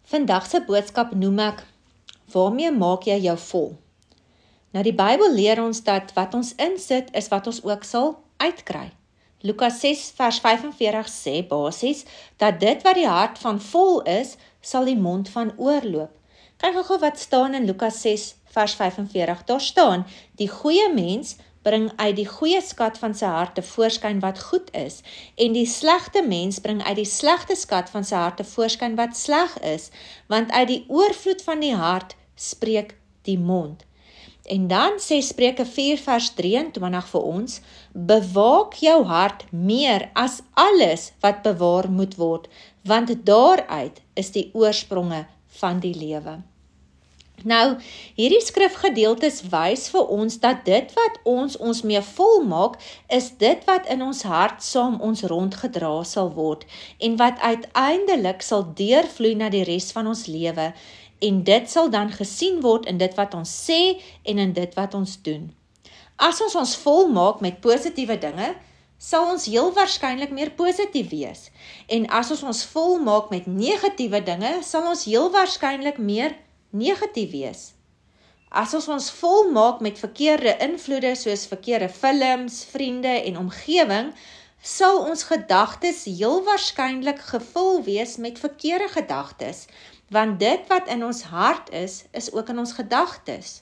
Vandag se boodskap noem ek, waarmee maak jy jou vol? Nou die Bybel leer ons dat wat ons insit is wat ons ook sal uitkry. Lukas 6 vers 45 sê basies, dat dit wat die hart van vol is, sal die mond van oorloop. Kyk gou wat staan in Lukas 6 vers 45, daar staan, die goeie mens bring uit die goeie skat van sy hart tevoorskyn wat goed is, en die slegte mens bring uit die slegte skat van sy hart tevoorskyn wat sleg is, want uit die oorvloed van die hart spreek die mond. En dan sê Spreuke 4 vers 23 vir ons, bewaak jou hart meer as alles wat bewaar moet word, want daaruit is die oorspronge van die lewe. Nou, hierdie skrifgedeeltes wys vir ons dat dit wat ons mee volmaak, is dit wat in ons hart saam ons rondgedra sal word, en wat uiteindelik sal deurvloei na die res van ons lewe, en dit sal dan gesien word in dit wat ons sê en in dit wat ons doen. As ons volmaak met positiewe dinge, sal ons heel waarskynlik meer positief wees. En as ons volmaak met negatiewe dinge, sal ons heel waarskynlik meer negatief wees. As ons volmaak met verkeerde invloede soos verkeerde films, vriende en omgewing, sal ons gedagtes heel waarskynlik gevul wees met verkeerde gedagtes, want dit wat in ons hart is ook in ons gedagtes.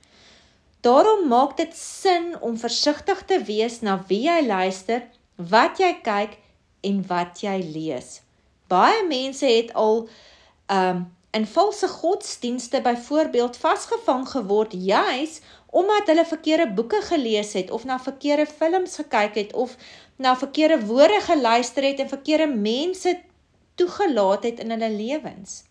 Daarom maak dit sin om versigtig te wees na wie jy luister, wat jy kyk en wat jy lees. Baie mense het al in valse godsdienste byvoorbeeld vasgevang geword, juis omdat hulle verkeerde boeke gelees het, of na verkeerde films gekyk het, of na verkeerde woorde geluister het, en verkeerde mense toegelaat het in hulle lewens.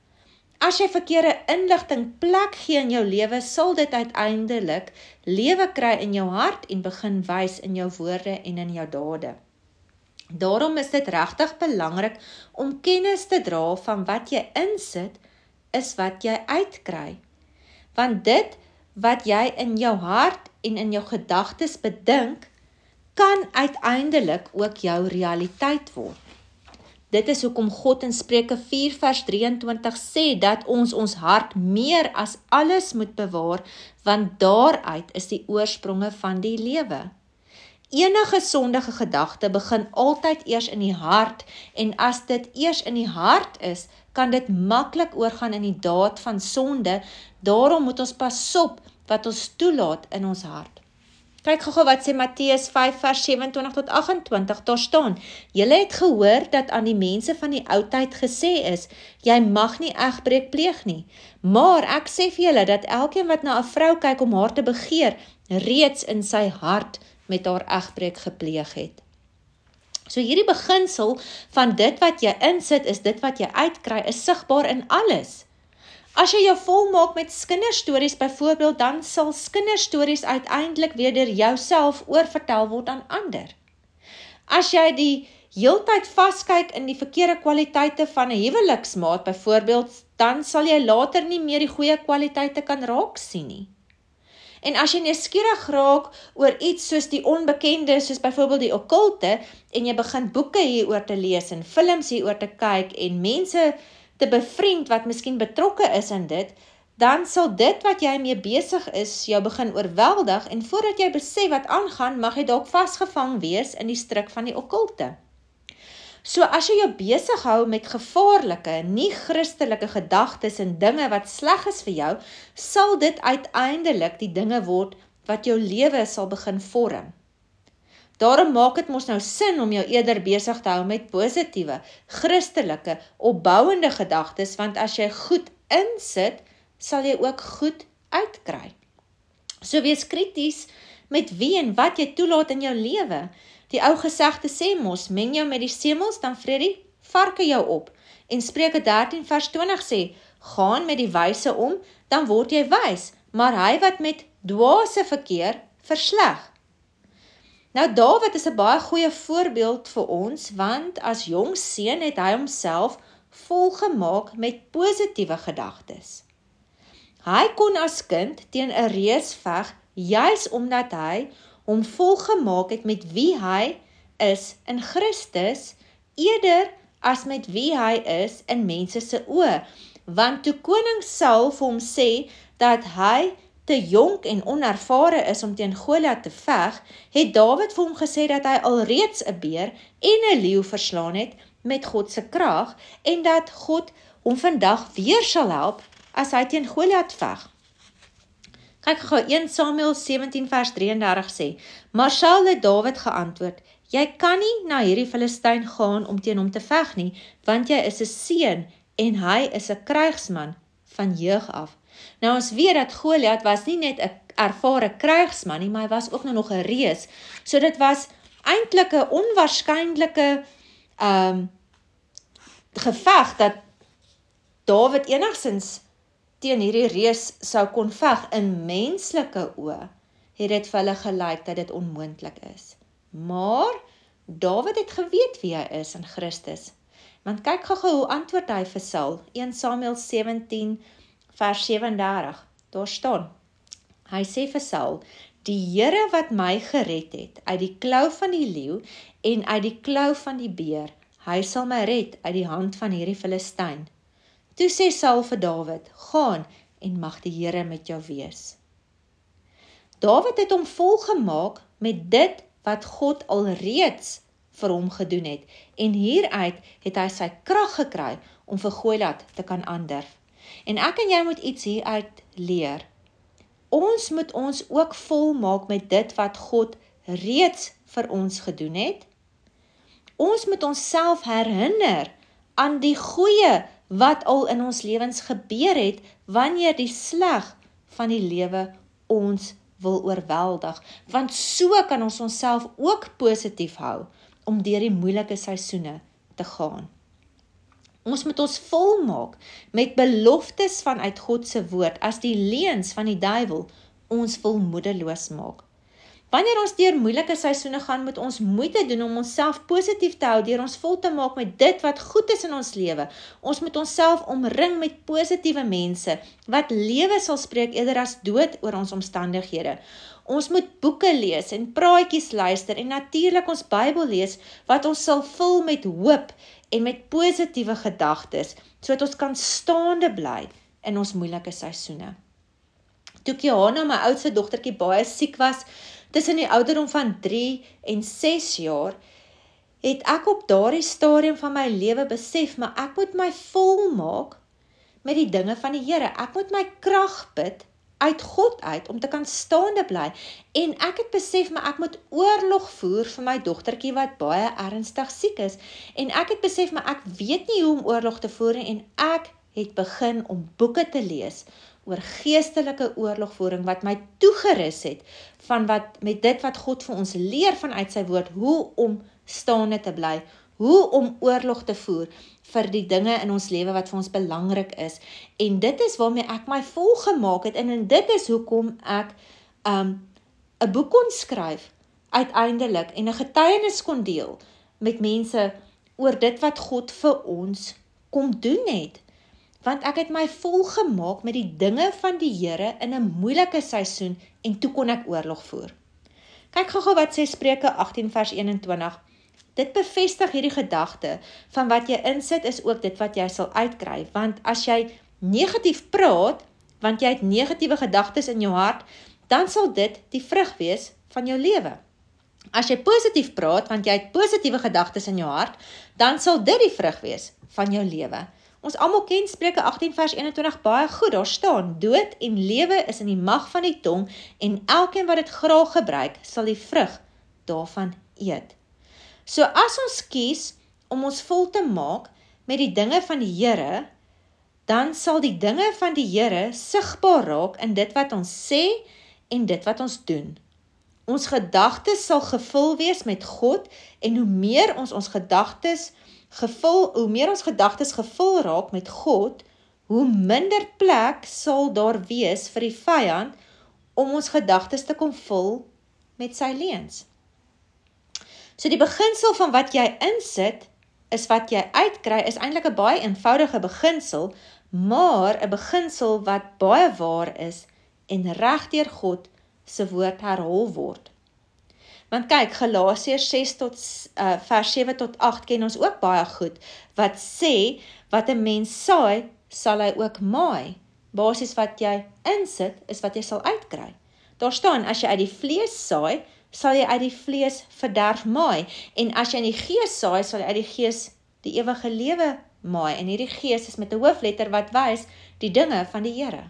As jy verkeerde inligting plek gee in jou lewe, sal dit uiteindelik lewe kry in jou hart en begin wys in jou woorde en in jou dade. Daarom is dit regtig belangrik om kennis te dra van wat jy insit, is wat jy uitkry. Want dit wat jy in jou hart en in jou gedagtes bedink, kan uiteindelik ook jou realiteit word. Dit is hoekom God in Spreuke 4 vers 23 sê, dat ons hart meer as alles moet bewaar, want daaruit is die oorspronge van die lewe. Enige sondige gedagte begin altyd eers in die hart, en as dit eers in die hart is, kan dit maklik oorgaan in die daad van sonde. Daarom moet ons pas op wat ons toelaat in ons hart. Kyk gou wat sê Matteus 5 vers 27 tot 28, daar staan, julle het gehoor dat aan die mense van die ou tyd gesê is, jy mag nie egbreek pleeg nie, maar ek sê vir julle dat elkeen wat na 'n vrou kyk om haar te begeer, reeds in sy hart met haar egbreek gepleeg het. So hierdie beginsel van dit wat jy insit, is dit wat jy uitkry, is sigbaar in alles. As jy jou volmaak met kinderstories byvoorbeeld, dan sal kinderstories uiteindelik weer deur jouself oorvertel word aan ander. As jy die heeltyd vaskyk in die verkeerde kwaliteite van 'n huweliksmaat byvoorbeeld, dan sal jy later nie meer die goeie kwaliteite kan raak sien nie. En as jy nuuskierig raak oor iets soos die onbekende, soos byvoorbeeld die okkulte, en jy begin boeke hieroor te lees en films hieroor te kyk en mense te bevriend wat miskien betrokke is in dit, dan sal dit wat jy mee besig is jou begin oorweldig, en voordat jy besef wat aangaan, mag jy dalk vasgevang wees in die stryk van die okkulte. So as jy jou besig hou met gevaarlike, nie Christelike gedagtes en dinge wat sleg is vir jou, sal dit uiteindelik die dinge word wat jou lewe sal begin vorm. Daarom maak dit mos nou sin om jou eerder besig te hou met positiewe, Christelike, opbouende gedagtes, want as jy goed insit, sal jy ook goed uitkry. So wees krities met wie en wat jy toelaat in jou lewe. Die ou gesegde sê mos, meng jou met die semels, dan vreet die varke jou op. En Spreuke 13 vers 20 sê, gaan met die wyse om, dan word jy wys, maar hy wat met dwaase verkeer, versleg. Nou Dawid is 'n baie goeie voorbeeld vir ons, want as jong seun het hy homself volgemaak met positiewe gedagtes. Hy kon as kind teen 'n reus veg, juis omdat hy hom volgemaak het met wie hy is in Christus, eerder as met wie hy is in mense se oë. Want toe koning Saul vir hom sê dat hy te jonk en onervare is om teen Goliat te veg, het Dawid vir hom gesê dat hy alreeds 'n beer en 'n leeu verslaan het met God se krag en dat God hom vandag weer sal help as hy teen Goliat veg. Kyk gou, 1 Samuel 17 vers 33 sê, maar Saul het Dawid geantwoord, jy kan nie na hierdie Filistyn gaan om teen hom te veg nie, want jy is 'n seun en hy is 'n krygsman van jeug af. Nou ons weet dat Goliat was nie net 'n ervare krygsman nie, maar hy was ook nog 'n reus. So dit was eintlik 'n onwaarskynlike geveg dat Dawid enigsins teen hierdie reus sou kon veg. In menslike oë het dit vir hulle gelyk dat dit onmoontlik is. Maar Dawid het geweet wie hy is in Christus. Want kyk gou hoe antwoord hy vir Saul. 1 Samuel 17 vers 37. Daar staan. Hy sê vir Saul, die Here wat my gered het uit die klou van die leeu en uit die klou van die beer, hy sal my red uit die hand van hierdie Filistyn. Toe sê Saul vir Dawid, gaan en mag die Here met jou wees. Dawid het hom volgemaak met dit wat God alreeds vir hom gedoen het, en hieruit het hy sy krag gekry om vir Goliat te kan aandurf. En ek en jy moet iets hieruit leer. Ons moet ons ook volmaak met dit wat God reeds vir ons gedoen het. Ons moet onsself herinner aan die goeie wat al in ons lewens gebeur het, wanneer die sleg van die lewe ons wil oorweldig, want so kan ons onsself ook positief hou, om deur die moeilike seisoene te gaan. Ons moet ons volmaak met beloftes vanuit God se woord, as die leuns van die duiwel ons wil moedeloos maak. Wanneer ons deur moeilike seisoene gaan, moet ons moeite doen om onsself positief te hou, deur ons vol te maak met dit wat goed is in ons lewe. Ons moet onsself omring met positiewe mense, wat lewe sal spreek eerder as dood oor ons omstandighede. Ons moet boeke lees en praatjies luister en natuurlik ons Bybel lees, wat ons sal vul met hoop en met positiewe gedagtes, sodat ons kan staande bly in ons moeilike seisoene. Toe Johanna, my oudste dogtertjie, baie siek was, tussen die ouderdom van 3 en 6 jaar, het ek op daardie stadium van my lewe besef, maar ek moet my volmaak met die dinge van die Here. Ek moet my krag put uit God uit, om te kan staande bly. En ek het besef, maar ek moet oorlog voer vir my dogtertjie wat baie ernstig siek is. En ek het besef, maar ek weet nie hoe om oorlog te voer nie, en ek het begin om boeke te lees oor geestelike oorlogvoering wat my toegerus het met dit wat God vir ons leer vanuit sy woord, hoe om staande te bly, hoe om oorlog te voer vir die dinge in ons lewe wat vir ons belangrik is. En dit is waarmee ek my volgemaak het, en dit is hoekom ek 'n boek kon skryf uiteindelik en 'n getuienis kon deel met mense oor dit wat God vir ons kom doen het. Want ek het my volgemaak met die dinge van die Here in 'n moeilike seisoen, en toe kon ek oorlog voer. Kyk gou wat sê Spreuke 18 vers 21. Dit bevestig hierdie gedagte, van wat jy insit is ook dit wat jy sal uitkry. Want as jy negatief praat, want jy het negatiewe gedagtes in jou hart, dan sal dit die vrug wees van jou lewe. As jy positief praat, want jy het positiewe gedagtes in jou hart, dan sal dit die vrug wees van jou lewe. Ons almal ken Spreuke 18 vers 21 baie goed, daar staan, dood en lewe is in die mag van die tong, en elkeen wat dit graag gebruik, sal die vrug daarvan eet. So as ons kies om ons vol te maak met die dinge van die Here, dan sal die dinge van die Here sigbaar raak in dit wat ons sê en dit wat ons doen. Ons gedagtes sal gevul wees met God, en hoe meer ons gedagtes gevul raak met God, hoe minder plek sal daar wees vir die vyand om ons gedagtes te kom vul met sy leuns. So die beginsel van wat jy insit, is wat jy uitkry, is eintlik 'n baie eenvoudige beginsel, maar 'n beginsel wat baie waar is en reg deur God se woord herhaal word. Want kyk, Galasiërs 6 vers 7 tot 8 ken ons ook baie goed, wat sê, wat 'n mens saai, sal hy ook maai. Basies wat jy insit, is wat jy sal uitkry. Daar staan, as jy uit die vlees saai, sal jy uit die vlees verderf maai, en as jy in die gees saai, sal jy uit die gees die ewige lewe maai, en hierdie gees is met 'n hoofletter wat wys die dinge van die Here.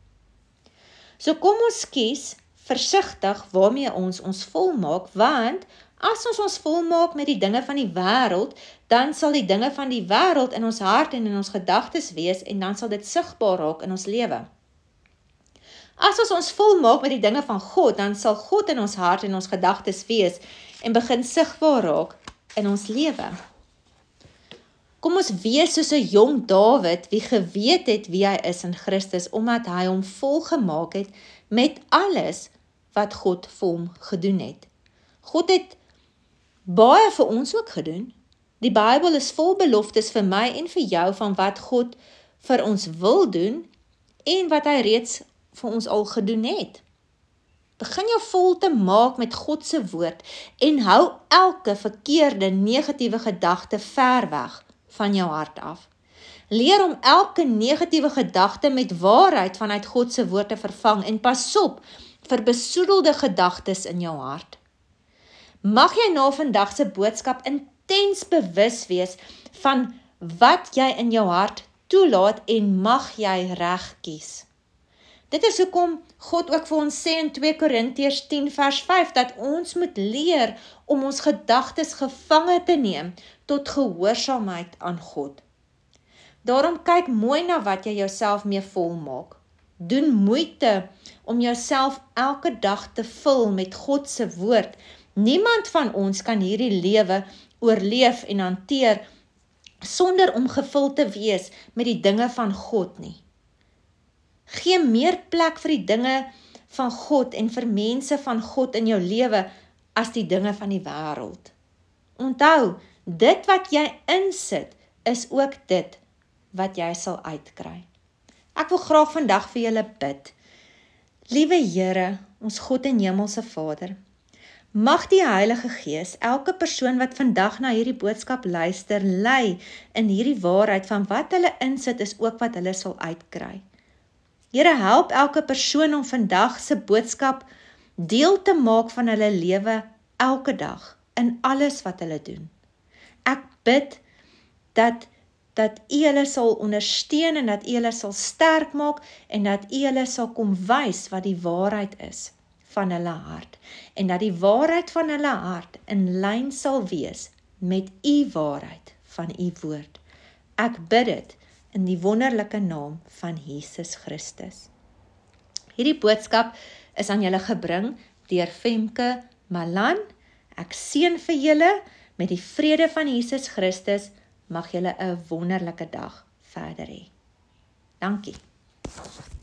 So kom ons kies versigtig waarmee ons volmaak, want as ons volmaak met die dinge van die wêreld, dan sal die dinge van die wêreld in ons hart en in ons gedagtes wees, en dan sal dit sigbaar raak in ons lewe. As ons volmaak met die dinge van God, dan sal God in ons hart en ons gedagtes wees, en begin sigbaar raak in ons lewe. Kom ons wees soos 'n jong Dawid, wie geweet het wie hy is in Christus, omdat hy hom volgemaak het met alles wat God vir hom gedoen het. God het baie vir ons ook gedoen. Die Bybel is vol beloftes vir my en vir jou van wat God vir ons wil doen en wat hy reeds vir ons al gedoen het. Begin jou vol te maak met God se woord en hou elke verkeerde, negatiewe gedagte ver weg van jou hart af. Leer om elke negatiewe gedagte met waarheid vanuit God se woord te vervang en pas op vir besoedelde gedagtes in jou hart. Mag jy na vandag se boodskap intens bewus wees van wat jy in jou hart toelaat en mag jy reg kies. Dit is hoekom God ook vir ons sê in 2 Korintiërs 10 vers 5, dat ons moet leer om ons gedagtes gevange te neem tot gehoorsaamheid aan God. Daarom kyk mooi na wat jy jouself mee volmaak. Doen moeite om jouself elke dag te vul met God se woord. Niemand van ons kan hierdie lewe oorleef en hanteer sonder om gevul te wees met die dinge van God nie. Gee meer plek vir die dinge van God en vir mense van God in jou lewe as die dinge van die wêreld. Onthou, dit wat jy insit, is ook dit wat jy sal uitkry. Ek wil graag vandag vir julle bid. Liewe Here, ons God en Hemelse Vader, mag die Heilige Gees elke persoon wat vandag na hierdie boodskap luister, lei in hierdie waarheid van wat hulle insit is ook wat hulle sal uitkry. Here, help elke persoon om vandag se boodskap deel te maak van hulle lewe elke dag in alles wat hulle doen. Ek bid dat U hulle sal ondersteun en dat U hulle sal sterk maak en dat U hulle sal kom wys wat die waarheid is van hulle hart en dat die waarheid van hulle hart in lyn sal wees met U waarheid van U woord. Ek bid dit in die wonderlike naam van Jesus Christus. Hierdie boodskap is aan julle gebring deur Femke Malan. Ek seën vir julle met die vrede van Jesus Christus. Mag julle 'n wonderlike dag verder hê. Dankie.